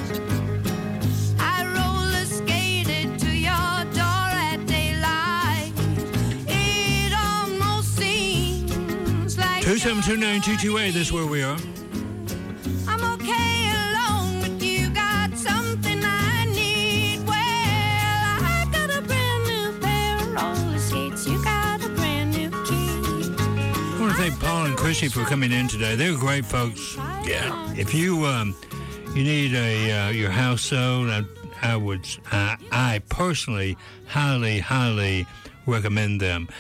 I roller skated to your door at daylight. It almost seems like 2729228, this is where we are. I'm okay alone, but you got something I need. Well, I got a brand new pair of roller skates. You got a brand new key. I want to thank Paul and Chrissy for coming in today. They're great folks. Yeah. If you you need your house sold, I personally highly recommend them.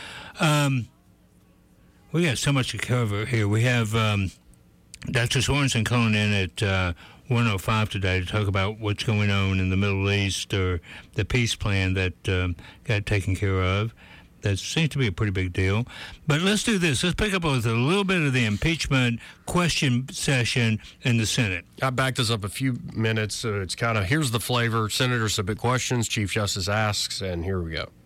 We got so much to cover here. We have Dr. Sorensen calling in at 105 today to talk about what's going on in the Middle East, or the peace plan that got taken care of. That seems to be a pretty big deal. But let's do this. Let's pick up with a little bit of the impeachment question session in the Senate. I backed this up a few minutes. It's kind of, here's the flavor. Senators submit questions. Chief Justice asks, and here we go.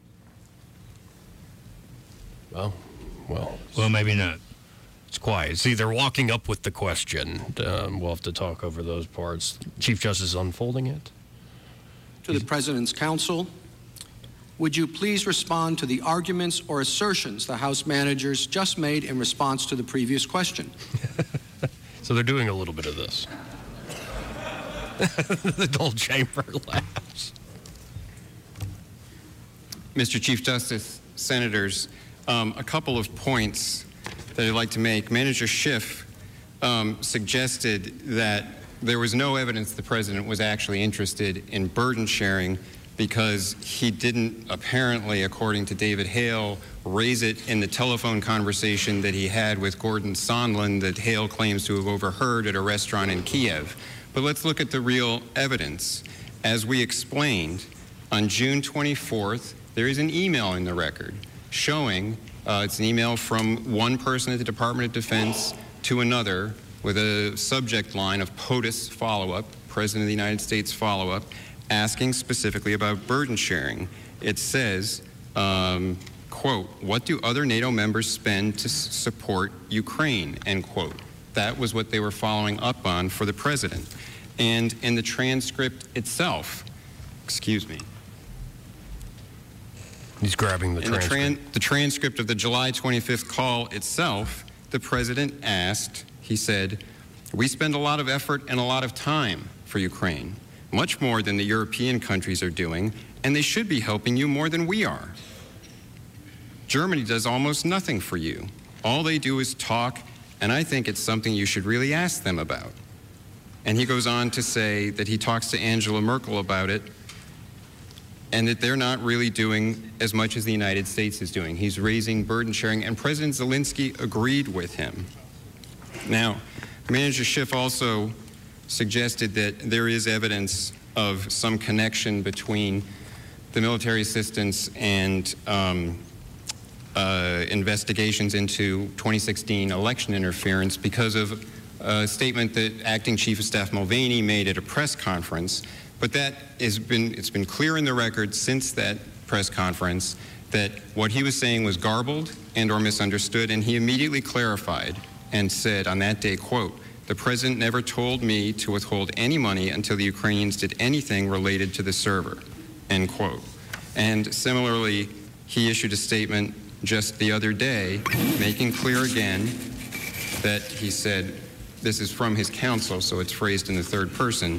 Well, maybe not. It's quiet. See, they're walking up with the question. We'll have to talk over those parts. Chief Justice is unfolding it. To the President's counsel, would you please respond to the arguments or assertions the House managers just made in response to the previous question? So they're doing a little bit of this. The whole chamber laughs. Mr. Chief Justice, Senators, a couple of points that I'd like to make. Manager Schiff suggested that there was no evidence the president was actually interested in burden sharing because he didn't apparently, according to David Hale, raise it in the telephone conversation that he had with Gordon Sondland that Hale claims to have overheard at a restaurant in Kiev. But let's look at the real evidence. As we explained, on June 24th, there is an email in the record showing, it's an email from one person at the Department of Defense to another with a subject line of POTUS follow-up, President of the United States follow-up, asking specifically about burden sharing. It says, quote, what do other NATO members spend to support Ukraine, end quote. That was what they were following up on for the president. And in the transcript itself, excuse me. He's grabbing the transcript. The transcript of the July 25th call itself, the president asked, he said, we spend a lot of effort and a lot of time for Ukraine, much more than the European countries are doing, and they should be helping you more than we are. Germany does almost nothing for you. All they do is talk, and I think it's something you should really ask them about. And he goes on to say that he talks to Angela Merkel about it, and that they're not really doing as much as the United States is doing. He's raising burden sharing, and President Zelensky agreed with him. Now, Manager Schiff also suggested that there is evidence of some connection between the military assistance and investigations into 2016 election interference because of a statement that Acting Chief of Staff Mulvaney made at a press conference. But that it's been clear in the record since that press conference that what he was saying was garbled and or misunderstood, and he immediately clarified and said on that day, quote, "The president never told me to withhold any money until the Ukrainians did anything related to the server," end quote. And similarly, he issued a statement just the other day making clear again that he said, this is from his counsel, so it's phrased in the third person,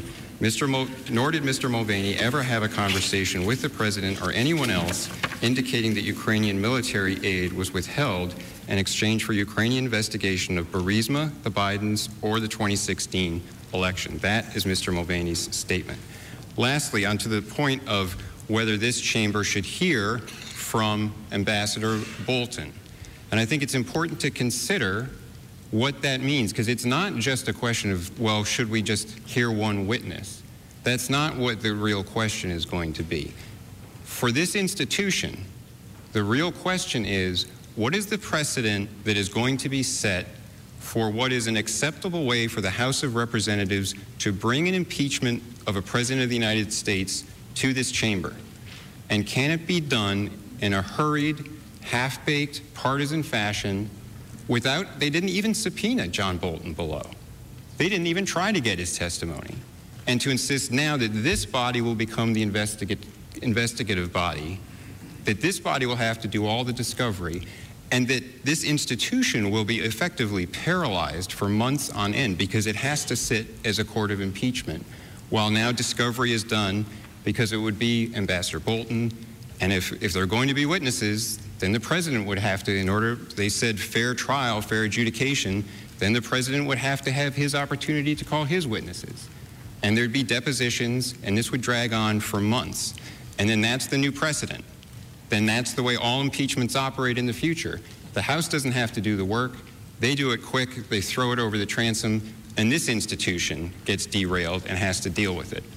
nor did Mr. Mulvaney ever have a conversation with the president or anyone else indicating that Ukrainian military aid was withheld in exchange for Ukrainian investigation of Burisma, the Bidens, or the 2016 election. That is Mr. Mulvaney's statement. Lastly, on to the point of whether this chamber should hear from Ambassador Bolton. And I think it's important to consider what that means, because it's not just a question of, well, should we just hear one witness? That's not what the real question is going to be. For this institution, the real question is, what is the precedent that is going to be set for what is an acceptable way for the House of Representatives to bring an impeachment of a president of the United States to this chamber? And can it be done in a hurried, half-baked, partisan fashion without, they didn't even subpoena John Bolton below. They didn't even try to get his testimony. And to insist now that this body will become the investigative body, that this body will have to do all the discovery, and that this institution will be effectively paralyzed for months on end because it has to sit as a court of impeachment, while now discovery is done because it would be Ambassador Bolton, and if there are going to be witnesses, then the president would have to, in order, they said fair trial, fair adjudication, then the president would have to have his opportunity to call his witnesses. And there'd be depositions, and this would drag on for months. And then that's the new precedent. Then that's the way all impeachments operate in the future. The House doesn't have to do the work. They do it quick, they throw it over the transom, and this institution gets derailed and has to deal with it.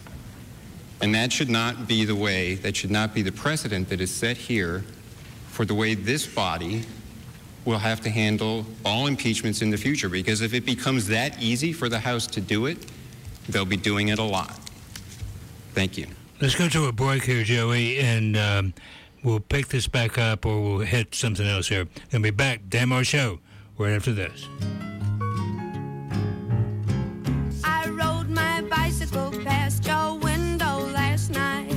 And that should not be the way, that should not be the precedent that is set here for the way this body will have to handle all impeachments in the future. Because if it becomes that easy for the House to do it, they'll be doing it a lot. Thank you. Let's go to a break here, Joey, and we'll pick this back up or we'll hit something else here. We'll be back, Dan Moore Show, right after this. I rode my bicycle past your window last night.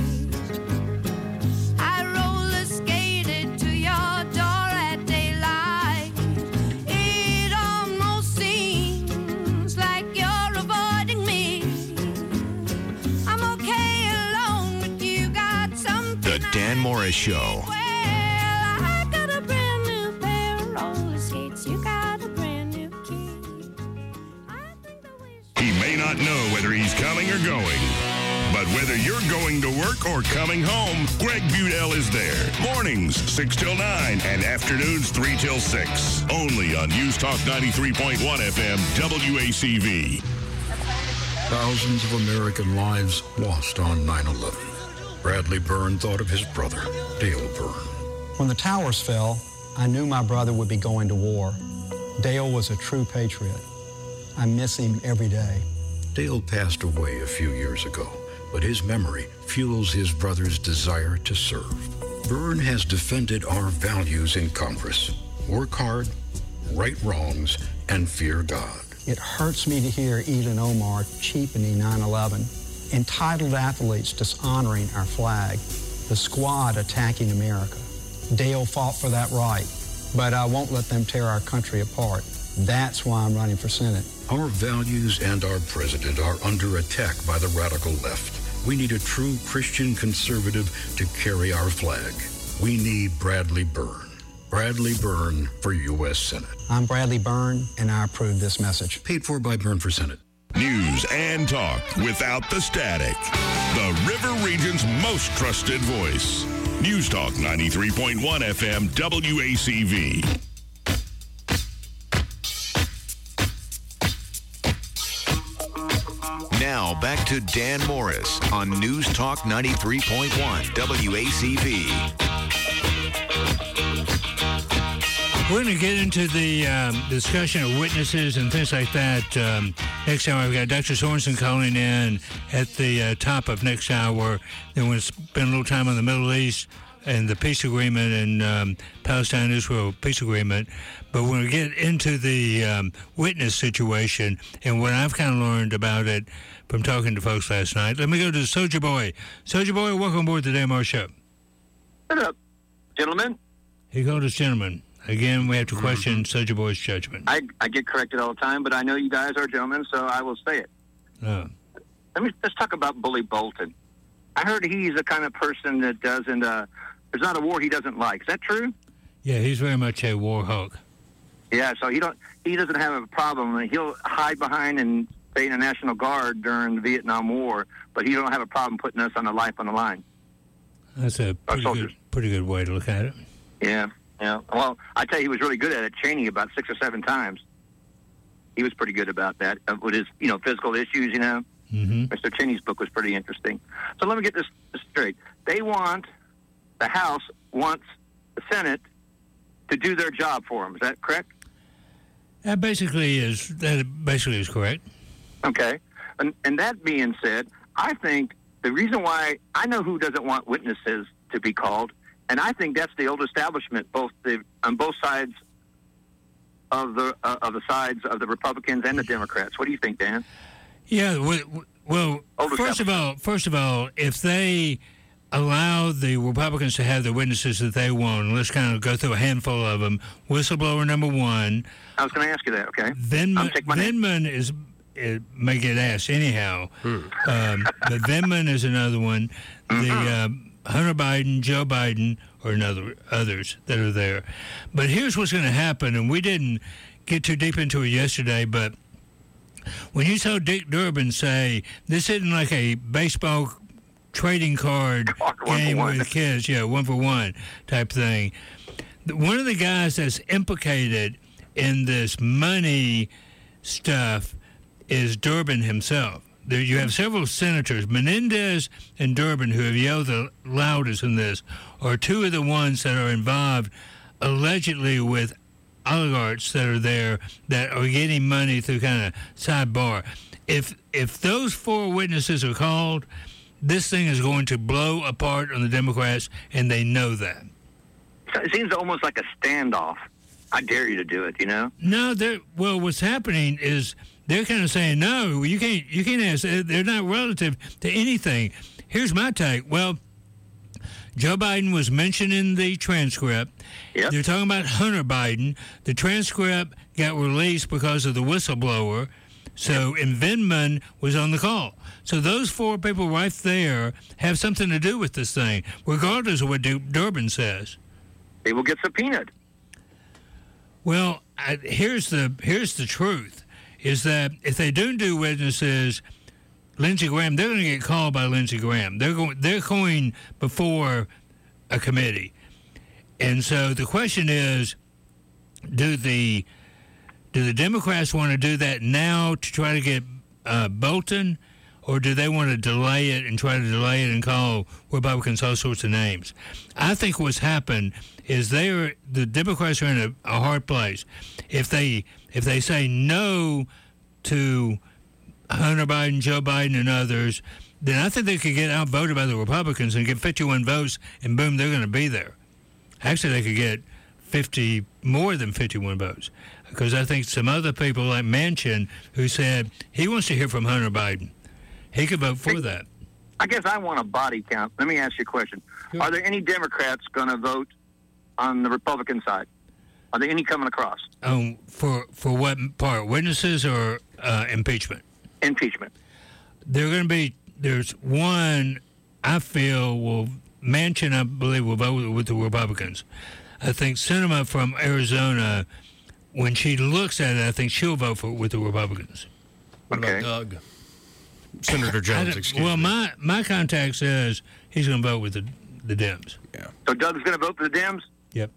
I roller skated to your door at daylight. It almost seems like you're avoiding me. I'm okay alone, but you got something. The Dan Morris Show. Well, I got a brand new pair of roller skates. You got a brand new key. He may not know whether he's coming or going, but whether you're going to work or coming home, Greg Budell is there. Mornings, 6 till 9, and afternoons, 3 till 6. Only on News Talk 93.1 FM, WACV. Thousands of American lives lost on 9/11. Bradley Byrne thought of his brother, Dale Byrne. When the towers fell, I knew my brother would be going to war. Dale was a true patriot. I miss him every day. Dale passed away a few years ago, but his memory fuels his brother's desire to serve. Byrne has defended our values in Congress. Work hard, right wrongs, and fear God. It hurts me to hear Elon Omar cheapening 9/11, entitled athletes dishonoring our flag, the squad attacking America. Dale fought for that right, but I won't let them tear our country apart. That's why I'm running for Senate. Our values and our president are under attack by the radical left. We need a true Christian conservative to carry our flag. We need Bradley Byrne. Bradley Byrne for U.S. Senate. I'm Bradley Byrne, and I approve this message. Paid for by Byrne for Senate. News and talk without the static. The River Region's most trusted voice. News Talk 93.1 FM WACV. Now back to Dan Morris on News Talk 93.1 WACV. We're going to get into the discussion of witnesses and things like that. Next hour, we've got Dr. Sorensen calling in at the top of next hour. Then we'll spend a little time on the Middle East. and the peace agreement and Palestine-Israel peace agreement. But when we get into the witness situation and what I've kind of learned about it from talking to folks last night, let me go to Soldier Boy. Soldier Boy, welcome aboard the Dan Moore Show. What up, gentlemen? He called us gentlemen. Again, we have to question Soldier Boy's judgment. I get corrected all the time, but I know you guys are gentlemen, so I will say it. Oh. Let's talk about Bully Bolton. I heard he's the kind of person that doesn't. There's not a war he doesn't like. Is that true? Yeah, he's very much a war hawk. Yeah, so he doesn't have a problem. He'll hide behind and stay in the National Guard during the Vietnam War, but he don't have a problem putting us on the life on the line. That's a pretty good way to look at it. Yeah. Well, I tell you, he was really good at it. Cheney about 6 or 7 times. He was pretty good about that with his, physical issues. Mm-hmm. Mr. Cheney's book was pretty interesting. So let me get this straight. The House wants the Senate to do their job for them. Is that correct? That basically is correct. Okay. And that being said, I think the reason why I know who doesn't want witnesses to be called, and I think that's the old establishment, on both sides of the sides of the Republicans and the Democrats. What do you think, Dan? Yeah. Well, first of all, if they allow the Republicans to have the witnesses that they want, let's kind of go through a handful of them. Whistleblower number 1. I was going to ask you that. Okay. Vindman it may get asked anyhow. But Vindman is another one. The Hunter Biden, Joe Biden, or others that are there. But here's what's going to happen, and we didn't get too deep into it yesterday, but when you saw Dick Durbin say, this isn't like a baseball trading card game with kids, 1-for-1 type thing. One of the guys that's implicated in this money stuff is Durbin himself. You have several senators, Menendez and Durbin, who have yelled the loudest in this, are two of the ones that are involved allegedly with oligarchs that are there that are getting money through kind of sidebar. If those 4 witnesses are called, this thing is going to blow apart on the Democrats, and they know that. It seems almost like a standoff. I dare you to do it, No, what's happening is they're kind of saying, no, you can't ask. They're not relative to anything. Here's my take. Well, Joe Biden was mentioned in the transcript. Yep. They're talking about Hunter Biden. The transcript got released because of the whistleblower. So, and Vindman was on the call. So those 4 people right there have something to do with this thing, regardless of what Durbin says. They will get subpoenaed. Well, here's the truth, is that if they do witnesses, Lindsey Graham, they're going to get called by Lindsey Graham. They're going before a committee. And so the question is, do the Democrats want to do that now to try to get Bolton, or do they want to delay it and try to delay it and call Republicans all sorts of names? I think what's happened is the Democrats are in a hard place. If they say no to Hunter Biden, Joe Biden, and others, then I think they could get outvoted by the Republicans and get 51 votes, and boom, they're going to be there. Actually, they could get more than 51 votes, because I think some other people like Manchin, who said he wants to hear from Hunter Biden, he could vote for that. I guess I want a body count. Let me ask you a question. Sure. Are there any Democrats going to vote on the Republican side? Are there any coming across? For what part? Witnesses or impeachment? Impeachment. There's one I feel Manchin, I believe, will vote with the Republicans. I think Sinema from Arizona, when she looks at it, I think she'll vote with the Republicans. What about Doug? Senator Jones, excuse me. Well, my contact says he's going to vote with the Dems. Yeah. So Doug's going to vote for the Dems? Yep.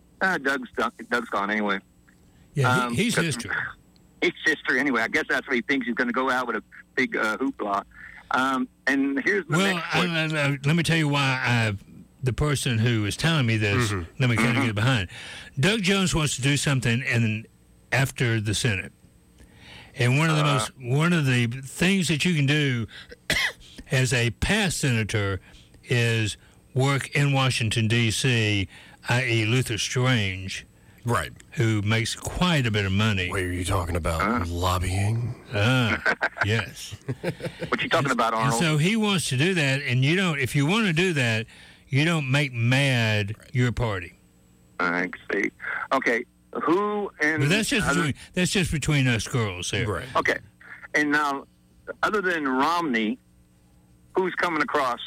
Doug's gone anyway. Yeah, he's history. He's history anyway. I guess that's what he thinks. He's going to go out with a big hoopla. And here's the next question. Let me tell you why the person who is telling me this, let me kind of get behind. Doug Jones wants to do something after the Senate. And one of the things that you can do as a past senator is work in Washington, D.C., i.e. Luther Strange. Right. Who makes quite a bit of money. What are you talking about? Lobbying? Yes. What you talking about, Arnold? And so he wants to do that, and you don't. If you want to do that, you don't make mad your party. I see. Okay, who and But that's just between us girls there. Right. Okay, and now, other than Romney, who's coming across?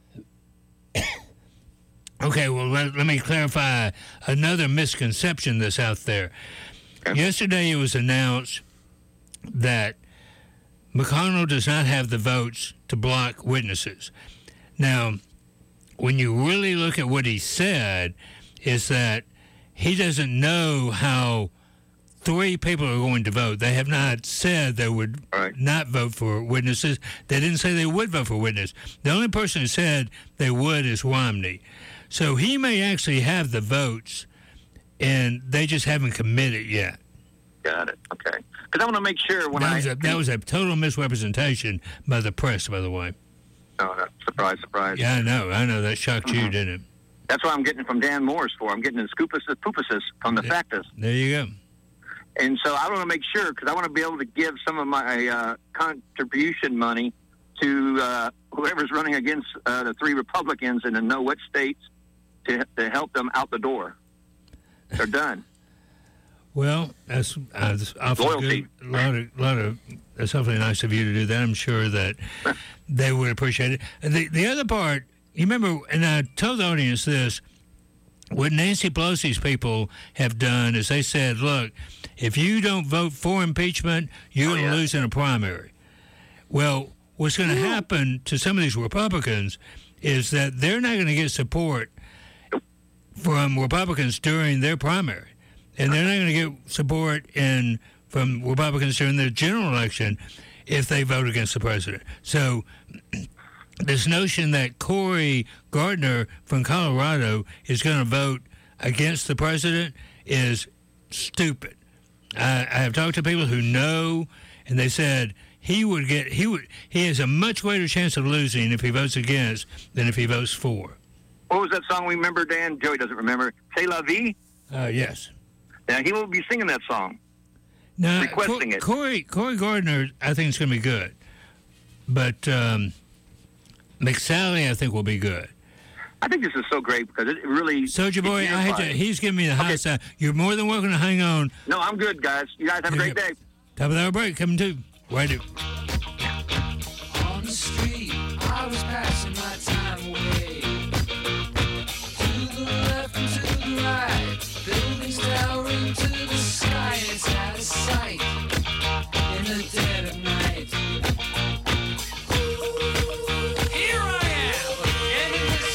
Okay, well, let me clarify another misconception that's out there. Okay. Yesterday, it was announced that McConnell does not have the votes to block witnesses. Now, when you really look at what he said, is that he doesn't know how 3 people are going to vote. They have not said they would not vote for witnesses. They didn't say they would vote for witnesses. The only person who said they would is Romney. So he may actually have the votes, and they just haven't committed yet. Got it. Okay. Because I want to make sure when that was a total misrepresentation by the press, by the way. Oh, surprise. Yeah, I know. That shocked you, didn't it? That's what I'm getting from Dan Morris for. I'm getting the scoopus poopuses from the factus. There you go. And so I want to make sure, because I want to be able to give some of my contribution money to whoever's running against the 3 Republicans in the know-what states to help them out the door. They're done. Well, that's awfully loyalty. Good. That's awfully nice of you to do that. I'm sure that they would appreciate it. The other part, you remember, and I told the audience this, what Nancy Pelosi's people have done is they said, look, if you don't vote for impeachment, you're going to lose in a primary. Well, what's going to happen to some of these Republicans is that they're not going to get support from Republicans during their primary. And they're not going to get support from Republicans during the general election if they vote against the president. So this notion that Cory Gardner from Colorado is going to vote against the president is stupid. I have talked to people who know, and they said he has a much greater chance of losing if he votes against than if he votes for. What was that song we remember, Dan? Joey doesn't remember. C'est la vie? Yes. Now, he will be singing that song. No, requesting it. Cory Gardner, I think it's going to be good. But McSally, I think, will be good. I think this is so great because it really... Soulja Boy, he's giving me the high side. You're more than welcome to hang on. No, I'm good, guys. You guys have a great day. Top of the hour break, coming too. Right here. On the street, I was passing my time away. To the left and to the right.